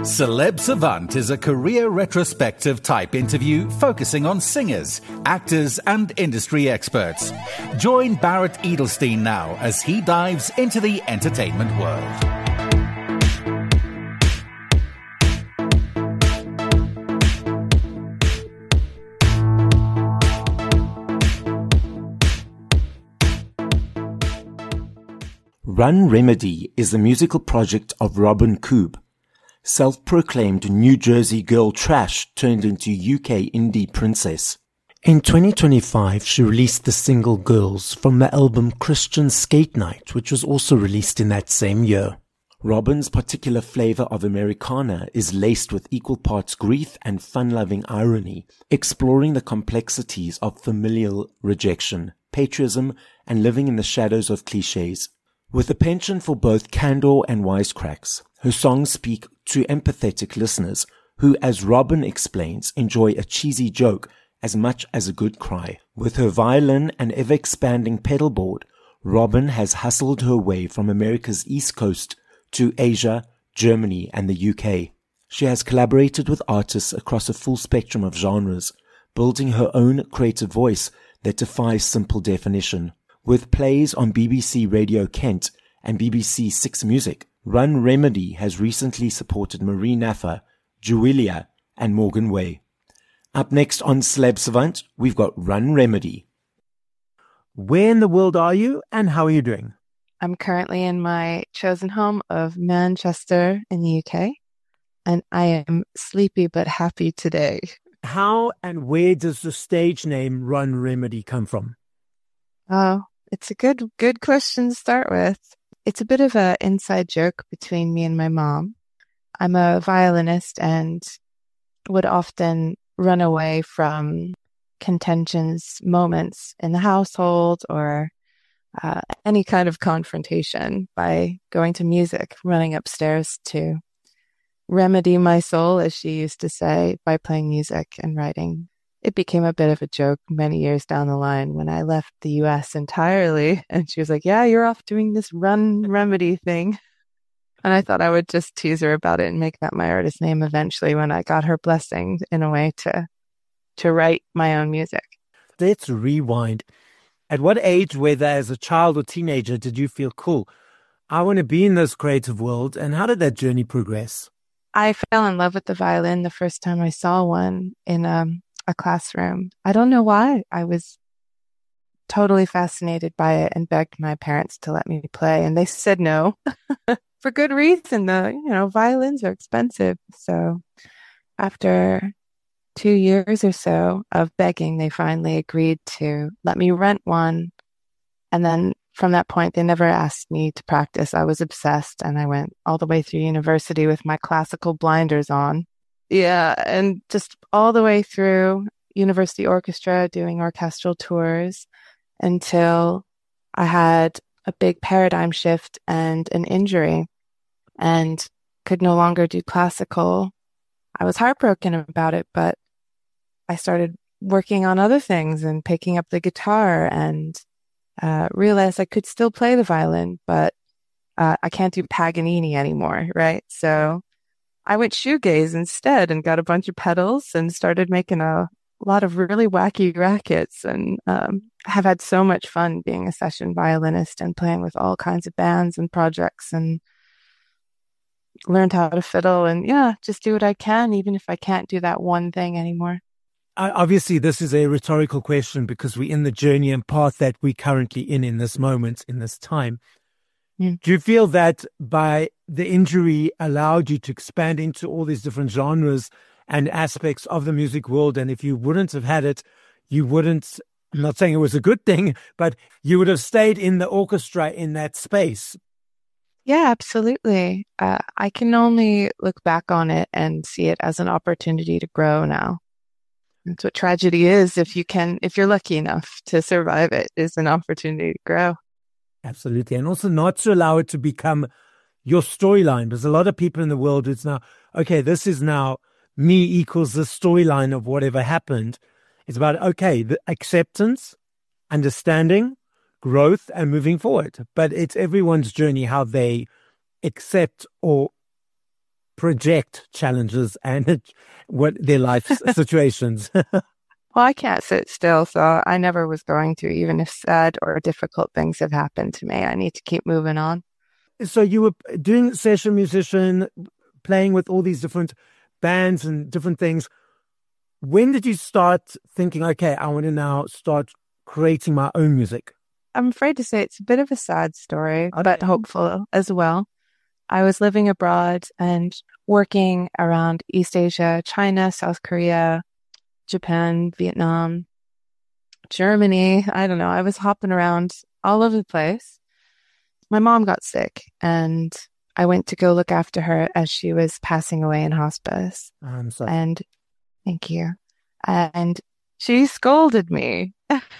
Celeb Savant is a career retrospective type interview focusing on singers, actors, and industry experts. Join Barrett Edelstein now as he dives into the entertainment world. Run Remedy is the musical project of Robin Koob. Self-proclaimed New Jersey girl trash turned into UK indie princess. In 2025, she released the single Girls from the album Christian Skate Night, which was also released in that same year. Robin's particular flavor of Americana is laced with equal parts grief and fun-loving irony, exploring the complexities of familial rejection, patriotism, and living in the shadows of cliches. With a penchant for both candor and wisecracks, her songs speak to empathetic listeners who, as Robin explains, enjoy a cheesy joke as much as a good cry. With her violin and ever-expanding pedalboard, Robin has hustled her way from America's East Coast to Asia, Germany, and the UK. She has collaborated with artists across a full spectrum of genres, building her own creative voice that defies simple definition. With plays on BBC Radio Kent and BBC Six Music, Run Remedy has recently supported Marie Naffa, Julia, and Morgan Way. Up next on Celeb Savant, we've got Run Remedy. Where in the world are you and how are you doing? I'm currently in my chosen home of Manchester in the UK, and I am sleepy but happy today. How and where does the stage name Run Remedy come from? Oh, it's a good question to start with. It's a bit of an inside joke between me and my mom. I'm a violinist and would often run away from contentious moments in the household or any kind of confrontation by going to music, running upstairs to remedy my soul, as she used to say, by playing music and writing. It became a bit of a joke many years down the line when I left the US entirely. And she was like, yeah, you're off doing this Run Remedy thing. And I thought I would just tease her about it and make that my artist name eventually when I got her blessing in a way to write my own music. Let's rewind. At what age, whether as a child or teenager, did you feel cool? I want to be in this creative world. And how did that journey progress? I fell in love with the violin the first time I saw one in a classroom. I don't know why. I was totally fascinated by it and begged my parents to let me play, and they said no for good reason. Violins are expensive. So after 2 years or so of begging, they finally agreed to let me rent one. And then from that point, they never asked me to practice. I was obsessed, and I went all the way through university with my classical blinders on. Yeah, and just all the way through university orchestra, doing orchestral tours until I had a big paradigm shift and an injury and could no longer do classical. I was heartbroken about it, but I started working on other things and picking up the guitar and realized I could still play the violin, but I can't do Paganini anymore, right? So I went shoegaze instead and got a bunch of pedals and started making a lot of really wacky rackets, and have had so much fun being a session violinist and playing with all kinds of bands and projects, and learned how to fiddle and just do what I can, even if I can't do that one thing anymore. Obviously, this is a rhetorical question because we're in the journey and path that we're currently in this moment, in this time. Do you feel that by the injury allowed you to expand into all these different genres and aspects of the music world? And if you wouldn't have had it, you wouldn't, I'm not saying it was a good thing, but you would have stayed in the orchestra in that space. Yeah, absolutely. I can only look back on it and see it as an opportunity to grow now. That's what tragedy is. If you're lucky enough to survive it, is an opportunity to grow. Absolutely. And also not to allow it to become your storyline, because a lot of people in the world, it's now, okay, this is now me equals the storyline of whatever happened. It's about, okay, the acceptance, understanding, growth, and moving forward. But it's everyone's journey, how they accept or project challenges and what their life situations. Well, I can't sit still, so I never was going to, even if sad or difficult things have happened to me. I need to keep moving on. So you were doing session musician, playing with all these different bands and different things. When did you start thinking, okay, I want to now start creating my own music? I'm afraid to say it's a bit of a sad story, but hopeful as well. I was living abroad and working around East Asia, China, South Korea, Japan, Vietnam, Germany. I don't know. I was hopping around all over the place. My mom got sick and I went to go look after her as she was passing away in hospice. I'm sorry. And thank you. And she scolded me.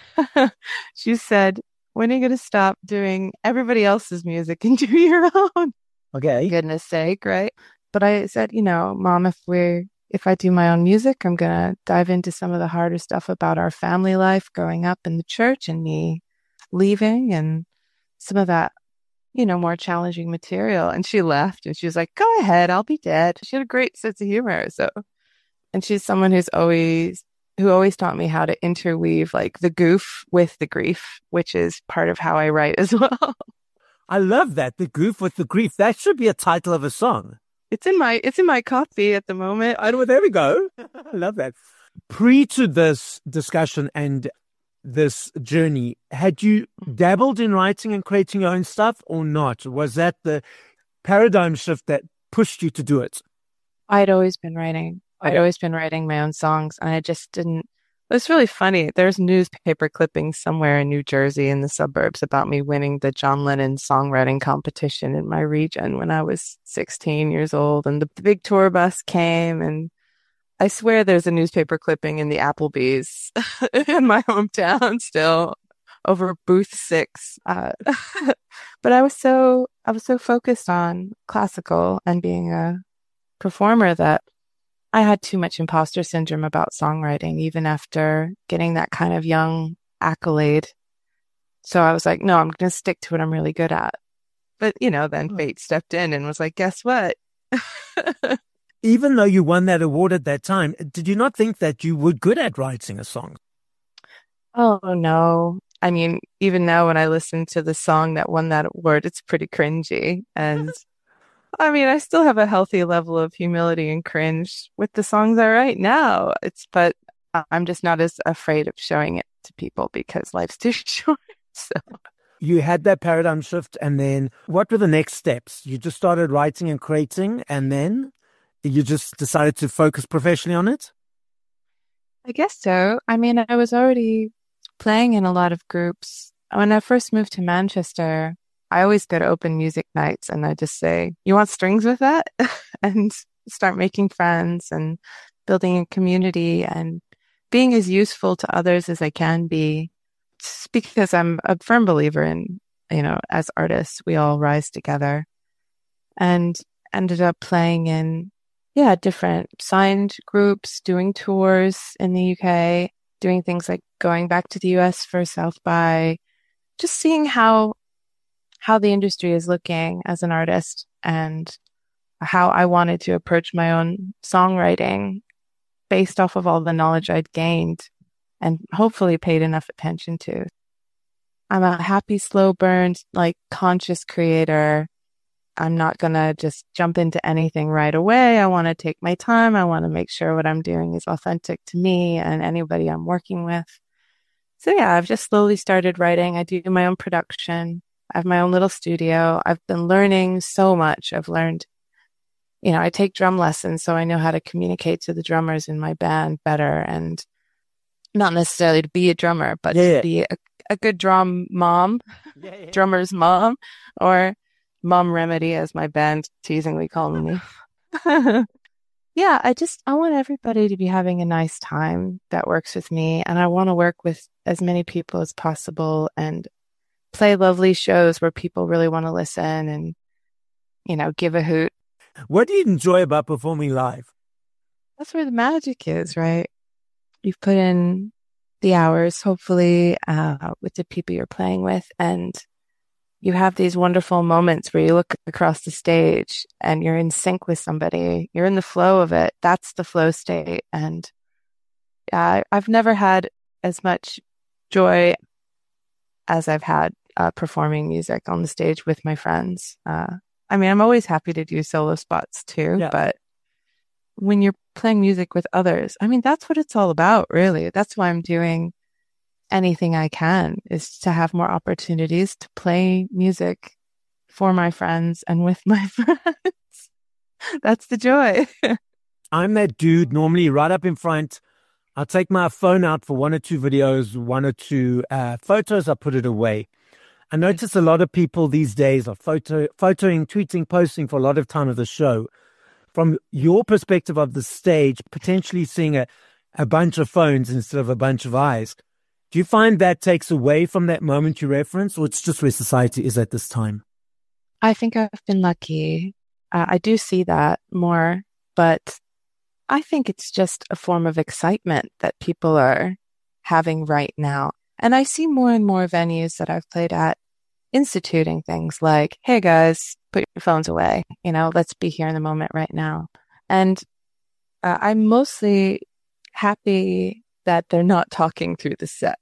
She said, when are you going to stop doing everybody else's music and do your own? Okay. For goodness sake, right? But I said, Mom, if I do my own music, I'm going to dive into some of the harder stuff about our family life growing up in the church and me leaving and some of that, more challenging material. And she laughed and she was like, go ahead, I'll be dead. She had a great sense of humor. And she's someone who always taught me how to interweave like the goof with the grief, which is part of how I write as well. I love that. The goof with the grief. That should be a title of a song. It's in my copy at the moment. There we go. I love that. Pre to this discussion and this journey, had you dabbled in writing and creating your own stuff or not? Was that the paradigm shift that pushed you to do it? I'd always been writing. I'd always been writing my own songs, and I just didn't. It was really funny. There's newspaper clippings somewhere in New Jersey in the suburbs about me winning the John Lennon songwriting competition in my region when I was 16 years old. And the big tour bus came, and I swear there's a newspaper clipping in the Applebee's in my hometown still over booth 6. But I was so focused on classical and being a performer that I had too much imposter syndrome about songwriting, even after getting that kind of young accolade. So I was like, no, I'm going to stick to what I'm really good at. But, then fate stepped in and was like, guess what? Even though you won that award at that time, did you not think that you were good at writing a song? Oh, no. I mean, even now when I listen to the song that won that award, it's pretty cringy. And I mean, I still have a healthy level of humility and cringe with the songs I write now. But I'm just not as afraid of showing it to people because life's too short. So you had that paradigm shift, and then what were the next steps? You just started writing and creating, and then you just decided to focus professionally on it? I guess so. I mean, I was already playing in a lot of groups. When I first moved to Manchester, I always go to open music nights and I just say, you want strings with that? And start making friends and building a community and being as useful to others as I can be. Just because I'm a firm believer in, as artists, we all rise together. And ended up playing in, different signed groups, doing tours in the UK, doing things like going back to the US for South by, just seeing how the industry is looking as an artist and how I wanted to approach my own songwriting based off of all the knowledge I'd gained and hopefully paid enough attention to. I'm a happy, slow burn, conscious creator. I'm not going to just jump into anything right away. I want to take my time. I want to make sure what I'm doing is authentic to me and anybody I'm working with. So I've just slowly started writing. I do my own production. I have my own little studio. I've been learning so much. I've learned, I take drum lessons, so I know how to communicate to the drummers in my band better, and not necessarily to be a drummer, but to be a good drum mom, drummer's mom, or Mom Remedy, as my band teasingly called me. I want everybody to be having a nice time that works with me, and I want to work with as many people as possible and play lovely shows where people really want to listen and, give a hoot. What do you enjoy about performing live? That's where the magic is, right? You've put in the hours, hopefully, with the people you're playing with, and you have these wonderful moments where you look across the stage and you're in sync with somebody. You're in the flow of it. That's the flow state. And I've never had as much joy as I've had performing music on the stage with my friends. I mean, I'm always happy to do solo spots too, but when you're playing music with others, I mean, that's what it's all about, really. That's why I'm doing anything I can, is to have more opportunities to play music for my friends and with my friends. That's the joy. I'm that dude normally right up in front. I'll take my phone out for 1 or 2 videos, 1 or 2 photos. I put it away. I notice a lot of people these days are photoing, tweeting, posting for a lot of time of the show. From your perspective of the stage, potentially seeing a bunch of phones instead of a bunch of eyes, do you find that takes away from that moment you reference, or it's just where society is at this time? I think I've been lucky. I do see that more, but I think it's just a form of excitement that people are having right now. And I see more and more venues that I've played at instituting things like, hey guys, put your phones away. Let's be here in the moment right now. And I'm mostly happy that they're not talking through the set.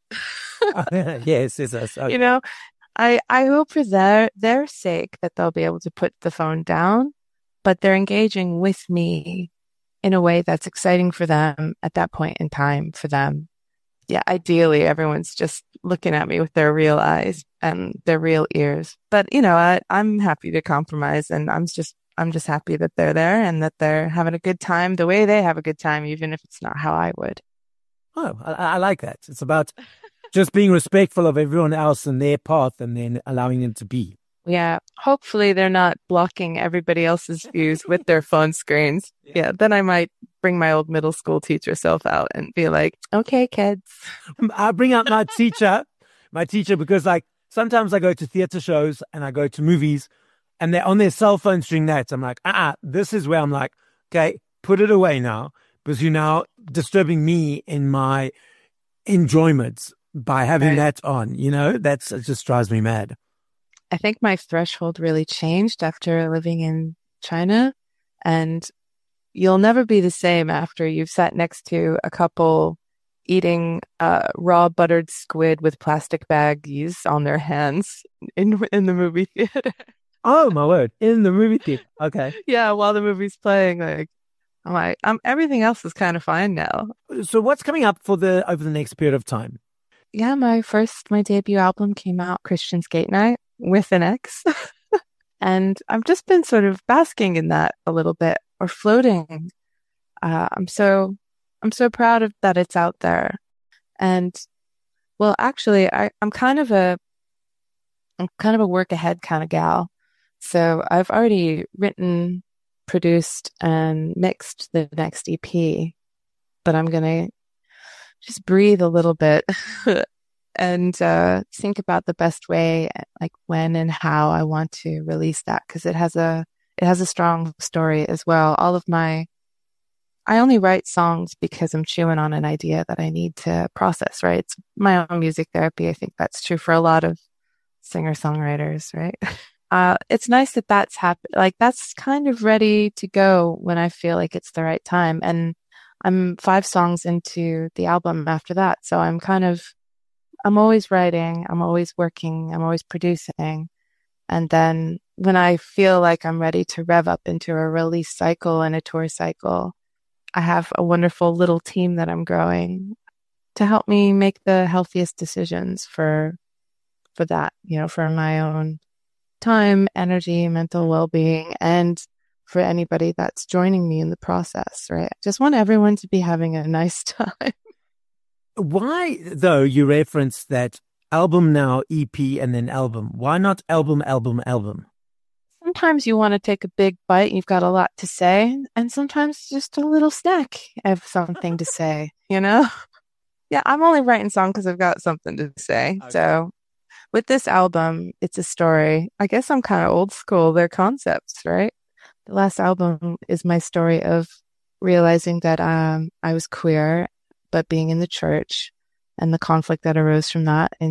Yes. Okay. I hope for their sake that they'll be able to put the phone down, but they're engaging with me in a way that's exciting for them at that point in time for them. Yeah, ideally, everyone's just looking at me with their real eyes and their real ears. But, I'm happy to compromise, and I'm just happy that they're there and that they're having a good time the way they have a good time, even if it's not how I would. Oh, I like that. It's about just being respectful of everyone else and their path and then allowing them to be. Yeah. Hopefully they're not blocking everybody else's views with their phone screens. Yeah. Then I might bring my old middle school teacher self out and be like, okay, kids. I bring out my teacher because sometimes I go to theater shows and I go to movies and they're on their cell phones doing that. I'm like, this is where I'm like, okay, put it away now, because you're now disturbing me in my enjoyments by having that on, it just drives me mad. I think my threshold really changed after living in China, and you'll never be the same after you've sat next to a couple eating raw buttered squid with plastic baggies on their hands in the movie theater. Oh my word! In the movie theater, okay. Yeah, while the movie's playing, everything else is kind of fine now. So what's coming up over the next period of time? Yeah, my debut album came out, Christian Skate Night, with an X. And I've just been sort of basking in that a little bit, or floating. I'm so proud of that it's out there. And well, actually, I'm kind of a work ahead kind of gal. So I've already written, produced, and mixed the next EP, but I'm gonna just breathe a little bit and think about the best way, like when and how I want to release that, because it has a strong story as well. I only write songs because I'm chewing on an idea that I need to process, right? It's my own music therapy. I think that's true for a lot of singer-songwriters, right? It's nice that that's happened. Like, that's kind of ready to go when I feel like it's the right time. And I'm 5 songs into the album after that. So I'm always writing, I'm always working, I'm always producing. And then when I feel like I'm ready to rev up into a release cycle and a tour cycle, I have a wonderful little team that I'm growing to help me make the healthiest decisions for that, for my own time, energy, mental well-being, and for anybody that's joining me in the process, right? I just want everyone to be having a nice time. Why, though, you referenced that album now, EP, and then album? Why not album? Sometimes you want to take a big bite and you've got a lot to say, and sometimes just a little snack of something to say, Yeah, I'm only writing songs because I've got something to say. Okay. So with this album, it's a story. I guess I'm kind of old school. They're concepts, right? The last album is my story of realizing that I was queer, but being in the church and the conflict that arose from that in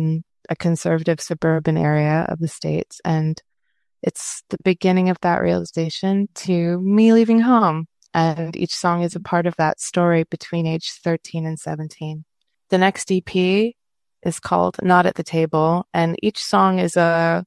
a conservative suburban area of the States. And it's the beginning of that realization to me leaving home. And each song is a part of that story between age 13 and 17. The next EP is called Not at the Table, and each song is a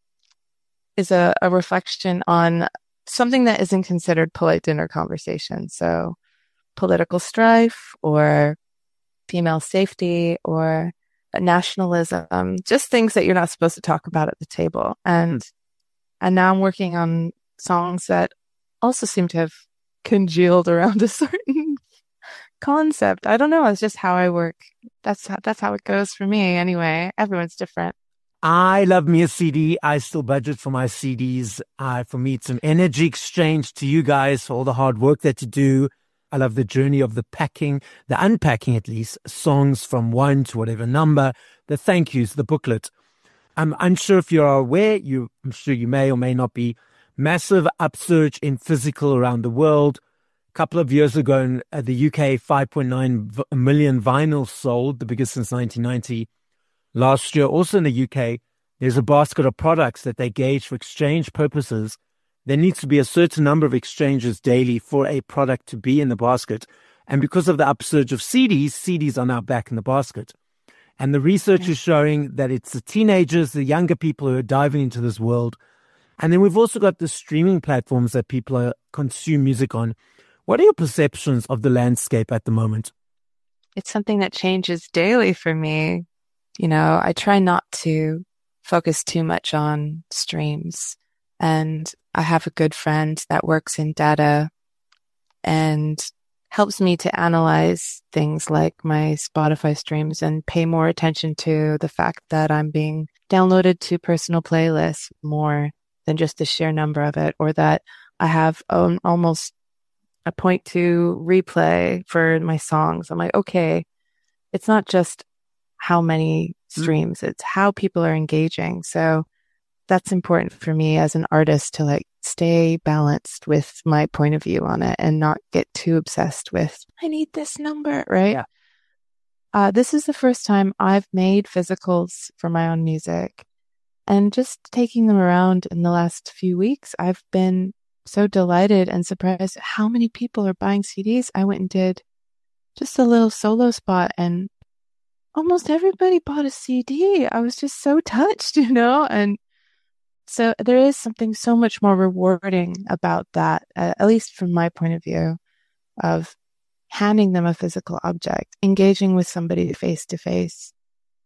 reflection on something that isn't considered polite dinner conversation. So political strife or female safety or nationalism, just things that you're not supposed to talk about at the table. And now I'm working on songs that also seem to have congealed around a certain concept. I don't know. It's just how I work. That's how it goes for me anyway. Everyone's different. I love me a CD. I still budget for my CDs. For me, it's an energy exchange to you guys for all the hard work that you do. I love the journey of the packing, the unpacking at least, songs from 1 to whatever number, the thank yous, the booklet. I'm unsure if you're aware, I'm sure you may or may not be, massive upsurge in physical around the world. A couple of years ago in the UK, 5.9 million vinyls sold, the biggest since 1990. Last year, also in the UK, there's a basket of products that they gauge for exchange purposes. There needs to be a certain number of exchanges daily for a product to be in the basket. And because of the upsurge of CDs are now back in the basket. And the research is showing that it's the teenagers, the younger people who are diving into this world. And then we've also got the streaming platforms that people consume music on. What are your perceptions of the landscape at the moment? It's something that changes daily for me. You know, I try not to focus too much on streams. And I have a good friend that works in data and helps me to analyze things like my Spotify streams and pay more attention to the fact that I'm being downloaded to personal playlists more than just the sheer number of it, or that I have almost a 0.2 replay for my songs. I'm like, okay, it's not just how many streams, it's how people are engaging. So that's important for me as an artist to like stay balanced with my point of view on it and not get too obsessed with, I need this number, right? Yeah. This is the first time I've made physicals for my own music, and just taking them around in the last few weeks, I've been so delighted and surprised at how many people are buying CDs. I went and did just a little solo spot and almost everybody bought a CD. I was just so touched, and so there is something so much more rewarding about that, at least from my point of view, of handing them a physical object, engaging with somebody face to face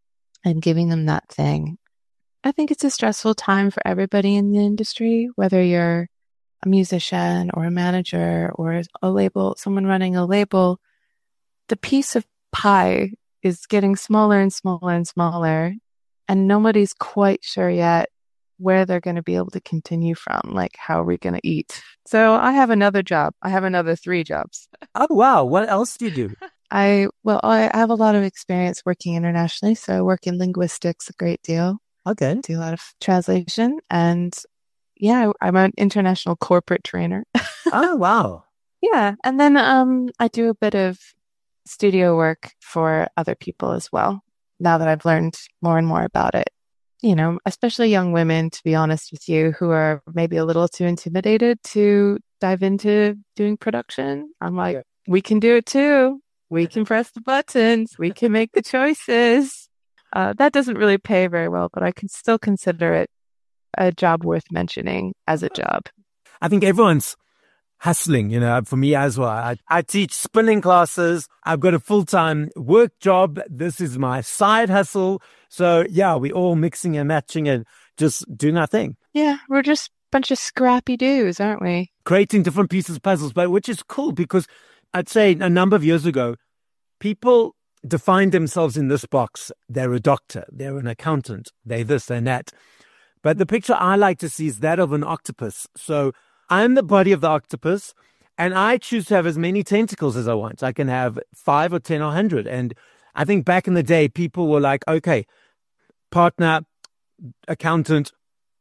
and giving them that thing. I think it's a stressful time for everybody in the industry, whether you're a musician or a manager or a label, someone running a label. The piece of pie is getting smaller and smaller and smaller, and nobody's quite sure yet where they're going to be able to continue from. Like, how are we going to eat? So I have another job. I have another 3 jobs. Oh, wow. What else do you do? I have a lot of experience working internationally. So I work in linguistics a great deal. Okay. Do a lot of translation. And yeah, I'm an international corporate trainer. Oh, wow. Yeah. And then I do a bit of studio work for other people as well, now that I've learned more and more about it. Especially young women, to be honest with you, who are maybe a little too intimidated to dive into doing production. I'm like, we can do it too. We can press the buttons. We can make the choices. That doesn't really pay very well, but I can still consider it a job worth mentioning as a job. I think everyone's hustling, for me as well. I teach spinning classes. I've got a full-time work job. This is my side hustle. So yeah, we all mixing and matching and just doing our thing. Yeah, we're just a bunch of scrappy dudes, aren't we? Creating different pieces of puzzles, but which is cool because I'd say a number of years ago, people defined themselves in this box. They're a doctor, they're an accountant, they're this, they're that. But the picture I like to see is that of an octopus. So I'm the body of the octopus, and I choose to have as many tentacles as I want. I can have 5 or 10 or 100. And I think back in the day, people were like, okay, partner, accountant,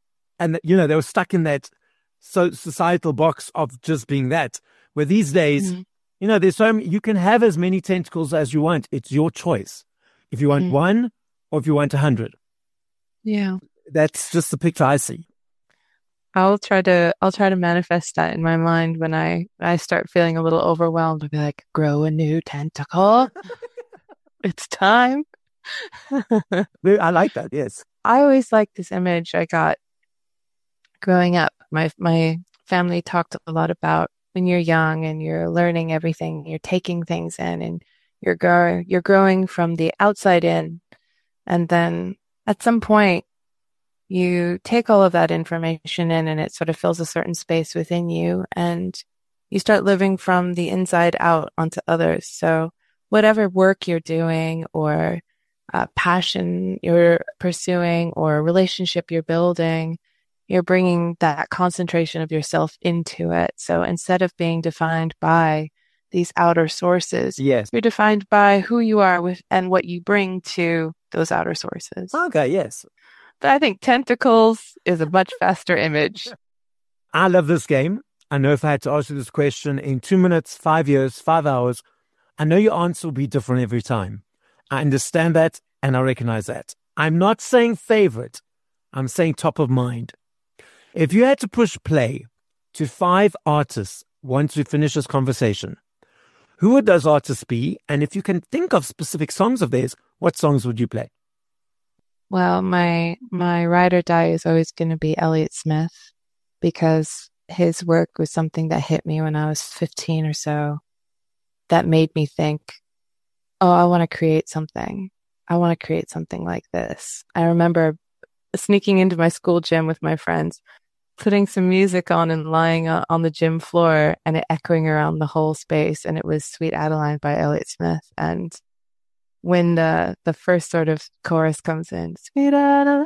and they were stuck in that societal box of just being that. Where these days, there's so many, you can have as many tentacles as you want. It's your choice. If you want 1 or if you want 100. Yeah. That's just the picture I see. I'll try to manifest that in my mind when I start feeling a little overwhelmed. I'll be like, grow a new tentacle. It's time. I like that. Yes. I always liked this image I got growing up. My family talked a lot about when you're young and you're learning everything, you're taking things in and you're growing from the outside in. And then at some point you take all of that information in and it sort of fills a certain space within you and you start living from the inside out onto others. So whatever work you're doing or passion you're pursuing or relationship you're building, you're bringing that concentration of yourself into it. So instead of being defined by these outer sources, yes, you're defined by who you are with and what you bring to those outer sources. Okay, yes. But I think tentacles is a much faster image. I love this game. I know if I had to ask you this question in 2 minutes, 5 years, 5 hours, I know your answer will be different every time. I understand that and I recognize that. I'm not saying favorite. I'm saying top of mind. If you had to push play to 5 artists once we finish this conversation, who would those artists be? And if you can think of specific songs of theirs, what songs would you play? Well, my ride or die is always going to be Elliott Smith because his work was something that hit me when I was 15 or so that made me think, oh, I want to create something. I want to create something like this. I remember sneaking into my school gym with my friends, putting some music on and lying on the gym floor and it echoing around the whole space. And it was Sweet Adeline by Elliott Smith. And when the first sort of chorus comes in, Sweet Adeline,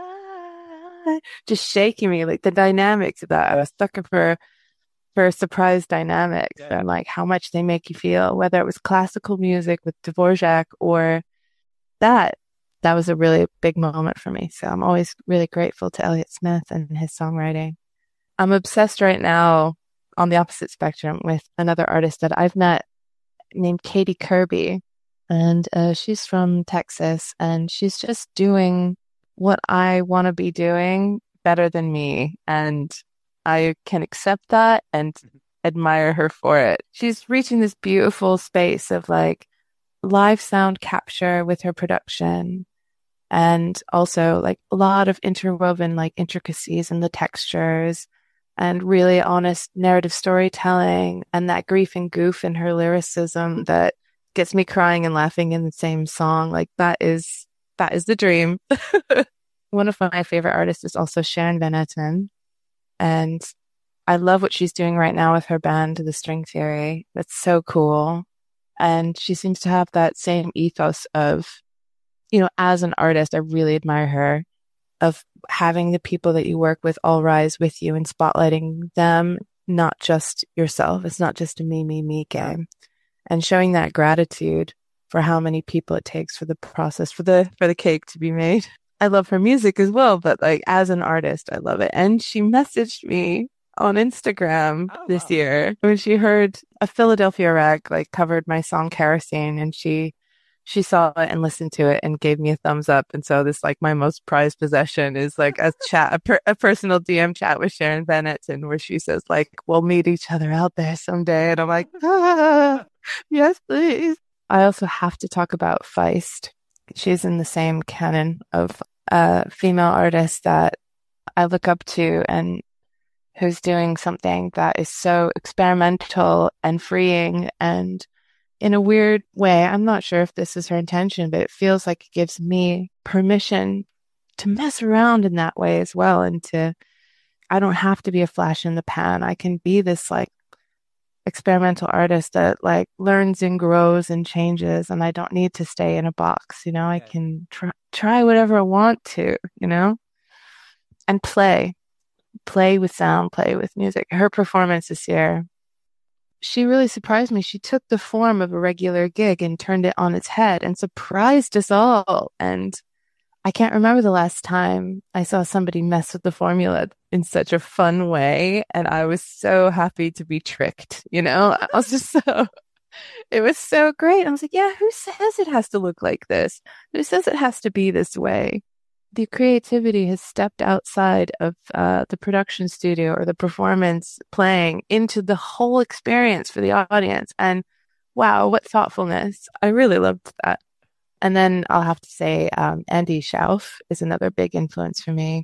just shaking me, like the dynamics of that. I was looking for surprise dynamics and like how much they make you feel, whether it was classical music with Dvorak or that was a really big moment for me. So I'm always really grateful to Elliott Smith and his songwriting. I'm obsessed right now on the opposite spectrum with another artist that I've met named Katie Kirby. And she's from Texas and she's just doing what I want to be doing better than me. And I can accept that and admire her for it. She's reaching this beautiful space of like live sound capture with her production and also like a lot of interwoven like intricacies in the textures and really honest narrative storytelling and that grief and goof in her lyricism that gets me crying and laughing in the same song. Like that is the dream. One of my favorite artists is also Sharon Van Etten. And I love what she's doing right now with her band, The String Theory. That's so cool. And she seems to have that same ethos of, as an artist, I really admire her, of having the people that you work with all rise with you and spotlighting them, not just yourself. It's not just a me game. And showing that gratitude for how many people it takes for the process, for the cake to be made. I love her music as well, but like as an artist, I love it. And she messaged me on Instagram this year when she heard a Philadelphia rag like covered my song Kerosene, and she saw it and listened to it and gave me a thumbs up. And so this like my most prized possession is like a chat, a personal DM chat with Sharon Van Etten where she says like, we'll meet each other out there someday. And I'm like, yes, please. I also have to talk about Feist. She's in the same canon of female artists that I look up to and who's doing something that is so experimental and freeing and in a weird way. I'm not sure if this is her intention, but it feels like it gives me permission to mess around in that way as well. And I don't have to be a flash in the pan. I can be this like experimental artist that like learns and grows and changes, and I don't need to stay in a box. I can try whatever I want to, and play with sound, play with music. Her performance this year, she really surprised me. She took the form of a regular gig and turned it on its head and surprised us all. And I can't remember the last time I saw somebody mess with the formula in such a fun way. And I was so happy to be tricked, I was just it was so great. I was like, yeah, who says it has to look like this? Who says it has to be this way? the creativity has stepped outside of the production studio or the performance playing into the whole experience for the audience. And wow, what thoughtfulness. I really loved that. And then I'll have to say Andy Shauf is another big influence for me.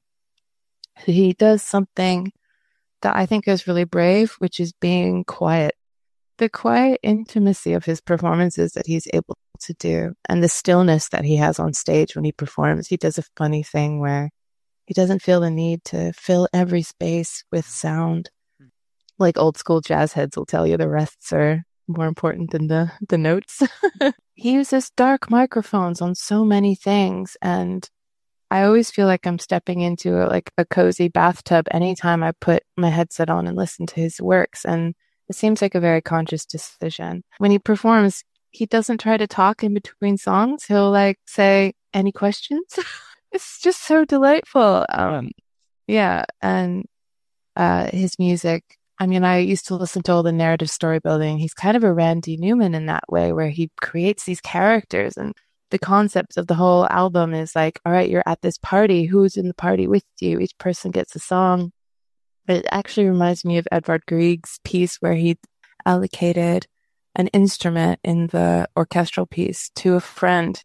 He does something that I think is really brave, which is being quiet. The quiet intimacy of his performances that he's able to do, and the stillness that he has on stage when he performs. He does a funny thing where he doesn't feel the need to fill every space with sound. Like old school jazz heads will tell you, the rests are more important than the notes. He uses dark microphones on so many things, and I always feel like I'm stepping into a cozy bathtub anytime I put my headset on and listen to his works. And it seems like a very conscious decision. When he performs, he doesn't try to talk in between songs. He'll say, "Any questions?" It's just so delightful. Yeah. And his music, I mean, I used to listen to all the narrative story building. He's kind of a Randy Newman in that way, where he creates these characters, and the concept of the whole album is like, all right, you're at this party. Who's in the party with you? Each person gets a song. It actually reminds me of Edvard Grieg's piece where he allocated an instrument in the orchestral piece to a friend.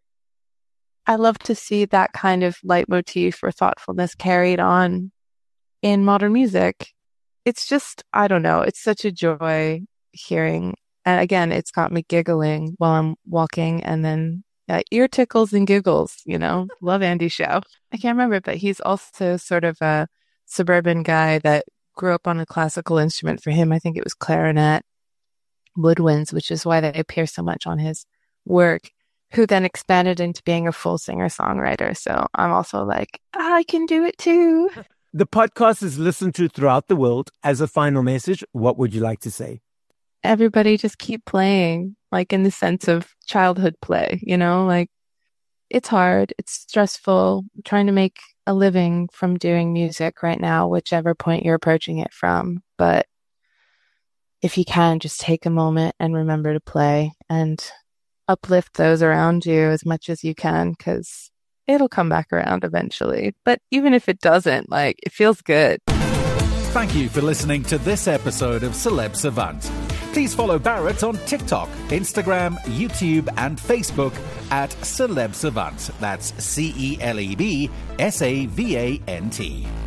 I love to see that kind of leitmotif or thoughtfulness carried on in modern music. It's just, I don't know, it's such a joy hearing. And again, it's got me giggling while I'm walking, and then ear tickles and giggles, Love Andy Shauf. I can't remember, but he's also sort of a suburban guy that grew up on a classical instrument. For him, I think it was clarinet, woodwinds, which is why they appear so much on his work, who then expanded into being a full singer-songwriter. So I'm also like, I can do it too. The podcast is listened to throughout the world. As a final message, what would you like to say? Everybody just keep playing, in the sense of childhood play, it's hard. It's stressful trying to make a living from doing music right now, whichever point you're approaching it from. But if you can, just take a moment and remember to play and uplift those around you as much as you can, because it'll come back around eventually. But even if it doesn't, it feels good. Thank you for listening to this episode of Celeb Savant. Please follow Barrett on TikTok, Instagram, YouTube, and Facebook at Celeb Savant. That's CelebSavant.